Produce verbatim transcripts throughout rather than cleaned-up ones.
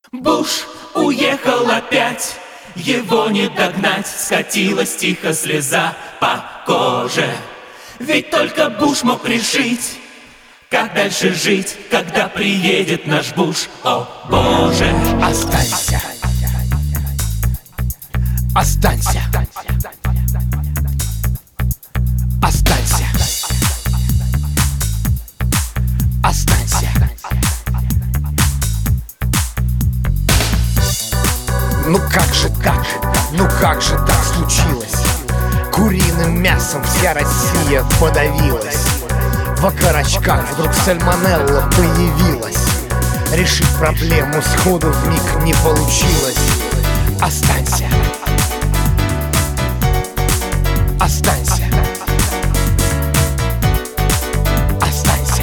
Буш уехал опять, его не догнать. Скатилась тихо слеза по коже. Ведь только Буш мог решить, как дальше жить, когда приедет наш Буш. О боже! Останься, останься, останься, останься. Ну как же так, ну как же так случилось? Куриным мясом вся Россия подавилась. В окорочках вдруг сальмонелла появилась. Решить проблему сходу вмиг не получилось. Останься, останься, останься,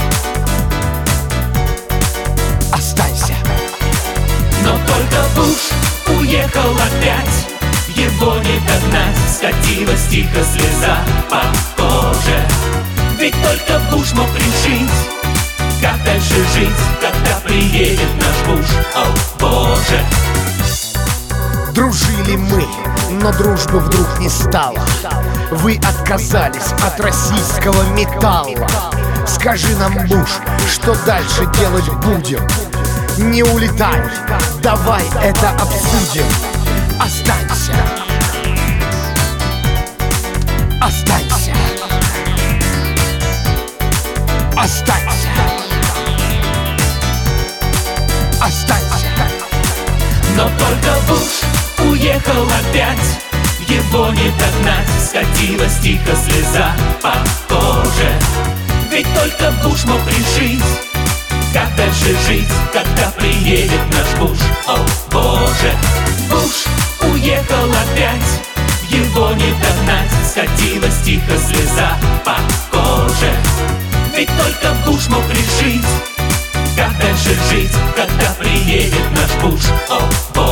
останься. Но только Буш уехал опять, его не догнать. Скатилась тихо слеза по коже. Ведь только Буш мог решить, как дальше жить, когда приедет наш Буш. О боже! Дружили мы, но дружбы вдруг не стало. Вы отказались от российского металла. Скажи нам, Буш, что дальше делать будем? Не улетай, давай это обсудим. Останься, останься, останься, останься. Но только Буш уехал опять, его не догнать. Скатилась тихо слеза по коже. Ведь только Буш мог решить, как дальше жить, когда приедет наш Буш. О боже! Буш уехал опять, его не догнать. Скатилась тихо слеза по коже. Ведь только Буш мог решить, как дальше жить, когда приедет наш Буш. О боже!